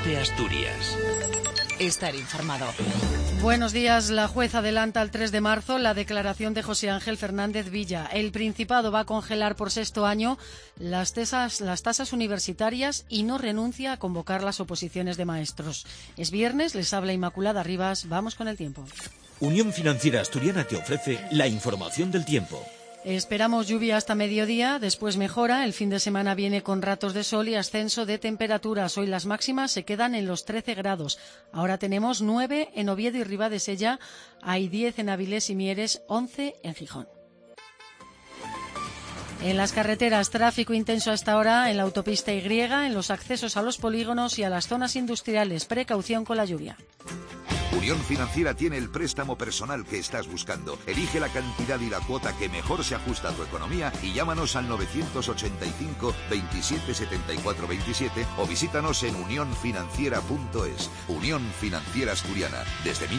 COPE Asturias. Estar informado. Buenos días. La juez adelanta al 3 de marzo la declaración de José Ángel Fernández Villa. El Principado va a congelar por sexto año las tasas universitarias y no renuncia a convocar las oposiciones de maestros. Es viernes, les habla Inmaculada Rivas. Vamos con el tiempo. Unión Financiera Asturiana te ofrece la información del tiempo. Esperamos lluvia hasta mediodía, después mejora. El fin de semana viene con ratos de sol y ascenso de temperaturas. Hoy las máximas se quedan en los 13 grados. Ahora tenemos 9 en Oviedo y Ribadesella, hay 10 en Avilés y Mieres, 11 en Gijón. En las carreteras, tráfico intenso hasta ahora en la autopista Y, en los accesos a los polígonos y a las zonas industriales. Precaución con la lluvia. Unión Financiera tiene el préstamo personal que estás buscando. Elige la cantidad y la cuota que mejor se ajusta a tu economía y llámanos al 985 27 74 27 o visítanos en unionfinanciera.es. Unión Financiera Asturiana, desde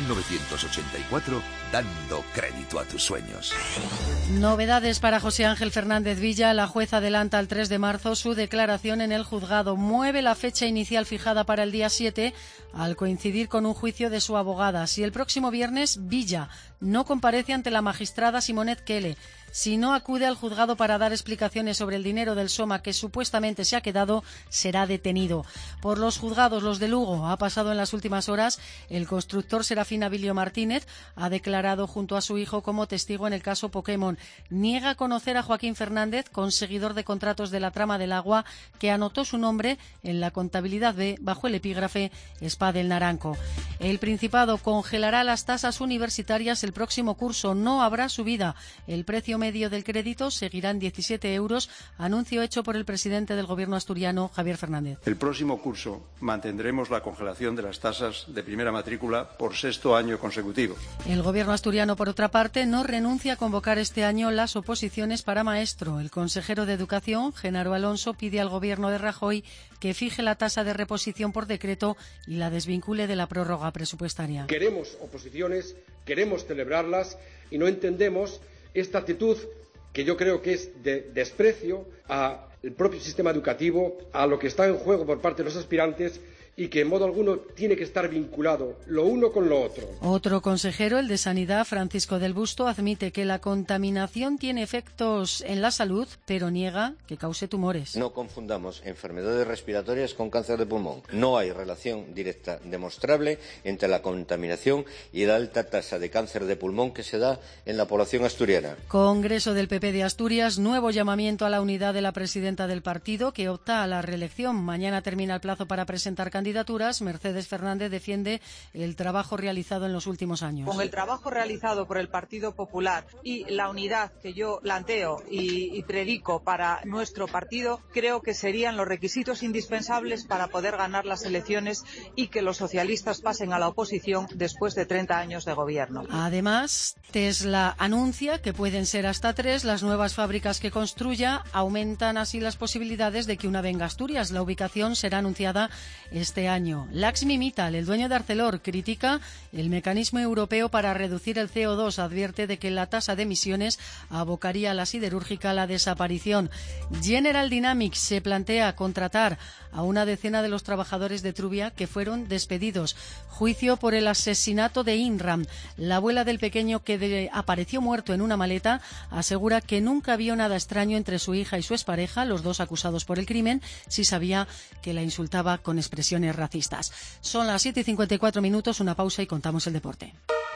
1984, dando crédito a tus sueños. Novedades para José Ángel Fernández Villa. La jueza adelanta al 3 de marzo su declaración en el juzgado. Mueve la fecha inicial fijada para el día 7 al coincidir con un juicio de su abogada. Si el próximo viernes Villa no comparece ante la magistrada Simonet Kelle, si no acude al juzgado para dar explicaciones sobre el dinero del Soma que supuestamente se ha quedado, será detenido. Por los juzgados, los de Lugo, ha pasado en las últimas horas. El constructor Serafín Abilio Martínez ha declarado junto a su hijo como testigo en el caso Pokémon. Niega conocer a Joaquín Fernández, conseguidor de contratos de la trama del agua, que anotó su nombre en la contabilidad B bajo el epígrafe Spa del Naranco. El Principado congelará las tasas universitarias el próximo curso. No habrá subida. El precio medio del crédito seguirá en 17 euros, anuncio hecho por el presidente del Gobierno asturiano, Javier Fernández. El próximo curso mantendremos la congelación de las tasas de primera matrícula por sexto año consecutivo. El Gobierno asturiano, por otra parte, no renuncia a convocar este año las oposiciones para maestro. El consejero de Educación, Genaro Alonso, pide al Gobierno de Rajoy que fije la tasa de reposición por decreto y la desvincule de la prórroga presupuestaria. Queremos oposiciones, queremos celebrarlas y no entendemos esta actitud que yo creo que es de desprecio al propio sistema educativo, a lo que está en juego por parte de los aspirantes y que en modo alguno tiene que estar vinculado lo uno con lo otro. Otro consejero, el de Sanidad, Francisco del Busto, admite que la contaminación tiene efectos en la salud, pero niega que cause tumores. No confundamos enfermedades respiratorias con cáncer de pulmón. No hay relación directa demostrable entre la contaminación y la alta tasa de cáncer de pulmón que se da en la población asturiana. Congreso del PP de Asturias, nuevo llamamiento a la unidad de la presidenta del partido, que opta a la reelección. Mañana termina el plazo para presentar candidaturas. Mercedes Fernández defiende el trabajo realizado en los últimos años. Con el trabajo realizado por el Partido Popular y la unidad que yo planteo y predico para nuestro partido, creo que serían los requisitos indispensables para poder ganar las elecciones y que los socialistas pasen a la oposición después de 30 años de gobierno. Además, Tesla anuncia que pueden ser hasta 3 las nuevas fábricas que construya. Aumentan así las posibilidades de que una venga a Asturias. La ubicación será anunciada este año. Lakshmi Mittal, el dueño de Arcelor, critica el mecanismo europeo para reducir el CO2. Advierte de que la tasa de emisiones abocaría a la siderúrgica a la desaparición. General Dynamics se plantea contratar a una decena de los trabajadores de Trubia que fueron despedidos. Juicio por el asesinato de Inram. La abuela del pequeño que apareció muerto en una maleta asegura que nunca vio nada extraño entre su hija y su expareja, los dos acusados por el crimen, si sabía que la insultaba con expresiones racistas. Son las 7:54, una pausa y contamos el deporte.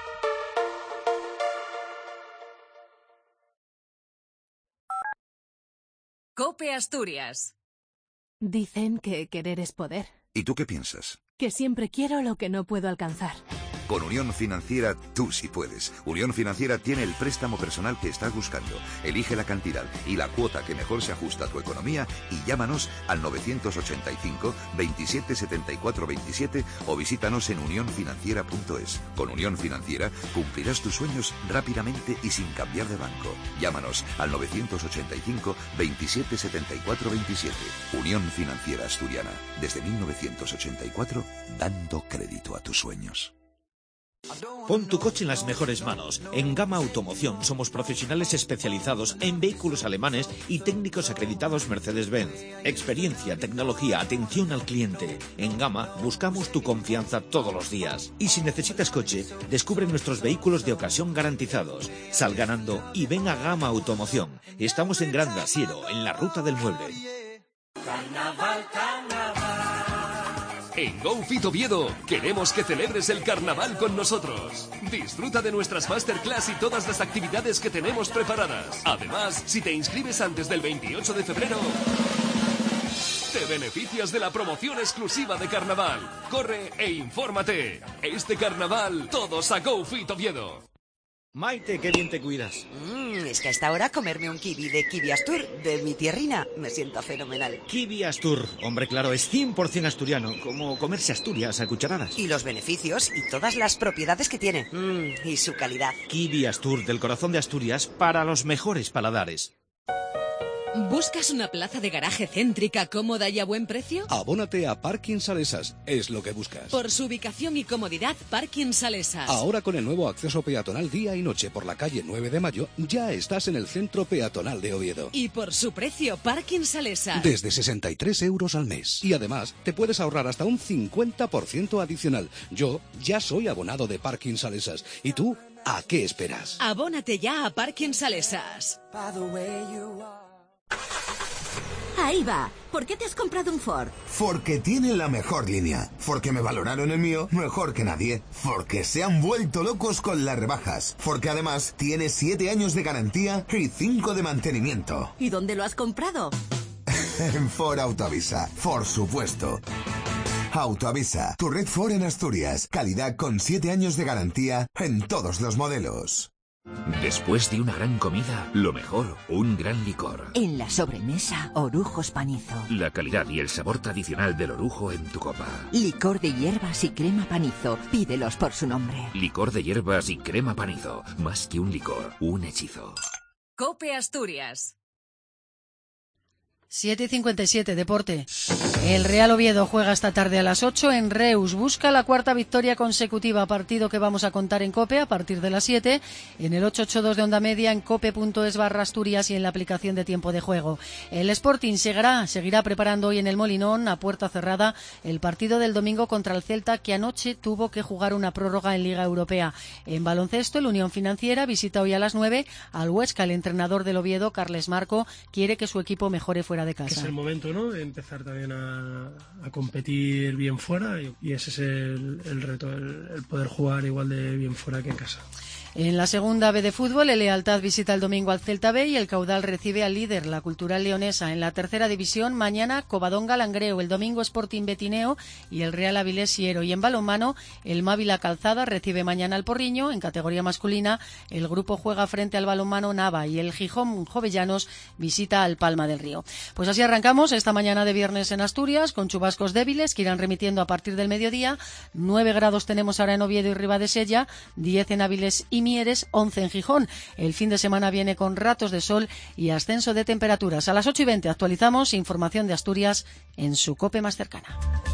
COPE Asturias. Dicen que querer es poder. ¿Y tú qué piensas? Que siempre quiero lo que no puedo alcanzar. Con Unión Financiera tú sí puedes. Unión Financiera tiene el préstamo personal que estás buscando. Elige la cantidad y la cuota que mejor se ajusta a tu economía y llámanos al 985 27 74 27 o visítanos en unionfinanciera.es. Con Unión Financiera cumplirás tus sueños rápidamente y sin cambiar de banco. Llámanos al 985 27 74 27. Unión Financiera Asturiana. Desde 1984, dando crédito a tus sueños. Pon tu coche en las mejores manos. En Gama Automoción somos profesionales especializados en vehículos alemanes y técnicos acreditados Mercedes-Benz. Experiencia, tecnología, atención al cliente. En Gama buscamos tu confianza todos los días. Y si necesitas coche, descubre nuestros vehículos de ocasión garantizados. Sal ganando y ven a Gama Automoción. Estamos en Gran Brasiero, en la Ruta del Mueble. Carnaval, carnaval. En GoFit Oviedo queremos que celebres el carnaval con nosotros. Disfruta de nuestras masterclass y todas las actividades que tenemos preparadas. Además, si te inscribes antes del 28 de febrero, te beneficias de la promoción exclusiva de carnaval. Corre e infórmate. Este carnaval, todos a GoFit Oviedo. Maite, qué bien te cuidas. Es que a esta hora comerme un kiwi de Kiwi Astur, de mi tierrina, me siento fenomenal. Kiwi Astur, hombre, claro, es 100% asturiano, como comerse Asturias a cucharadas. Y los beneficios y todas las propiedades que tiene. Y su calidad. Kiwi Astur, del corazón de Asturias, para los mejores paladares. ¿Buscas una plaza de garaje céntrica, cómoda y a buen precio? Abónate a Parking Salesas, es lo que buscas. Por su ubicación y comodidad, Parking Salesas. Ahora con el nuevo acceso peatonal día y noche por la calle 9 de Mayo, ya estás en el centro peatonal de Oviedo. Y por su precio, Parking Salesas. Desde 63 euros al mes. Y además, te puedes ahorrar hasta un 50% adicional. Yo ya soy abonado de Parking Salesas. ¿Y tú, a qué esperas? Abónate ya a Parking Salesas. Ahí va. ¿Por qué te has comprado un Ford? Porque tiene la mejor línea. Porque me valoraron el mío mejor que nadie. Porque se han vuelto locos con las rebajas. Porque además tiene 7 años de garantía y 5 de mantenimiento. ¿Y dónde lo has comprado? En Ford Autoavisa. Por supuesto. Autoavisa, tu red Ford en Asturias. Calidad con 7 años de garantía en todos los modelos. Después de una gran comida, lo mejor, un gran licor. En la sobremesa, Orujos Panizo. La calidad y el sabor tradicional del orujo en tu copa. Licor de hierbas y crema Panizo. Pídelos por su nombre. Licor de hierbas y crema Panizo. Más que un licor, un hechizo. COPE Asturias. 7:57, deporte. El Real Oviedo juega esta tarde a las 8 en Reus. Busca la cuarta victoria consecutiva, partido que vamos a contar en COPE a partir de las 7, en el 882 de Onda Media, en cope.es/Asturias y en la aplicación de tiempo de juego. El Sporting seguirá preparando hoy en el Molinón, a puerta cerrada, el partido del domingo contra el Celta, que anoche tuvo que jugar una prórroga en Liga Europea. En baloncesto, el Unión Financiera visita hoy a las 9 al Huesca. El entrenador del Oviedo, Carles Marco, quiere que su equipo mejore fuera de casa. Que es el momento, ¿no?, de empezar también a competir bien fuera, y ese es el reto, el poder jugar igual de bien fuera que en casa. En la segunda B de fútbol, el Lealtad visita el domingo al Celta B y el Caudal recibe al líder, la Cultural Leonesa. En la tercera división, mañana Covadonga Langreo, el domingo Sporting Betineo y el Real Avilés Siero. Y en balonmano, el Mávila Calzada recibe mañana al Porriño. En categoría masculina, el grupo juega frente al balonmano Nava y el Gijón Jovellanos visita al Palma del Río. Pues así arrancamos esta mañana de viernes en Asturias, con chubascos débiles que irán remitiendo a partir del mediodía. 9 grados tenemos ahora en Oviedo y Ribadesella, 10 en Áviles y Mieres, 11 en Gijón. El fin de semana viene con ratos de sol y ascenso de temperaturas. A las 8:20 actualizamos información de Asturias en su COPE más cercana.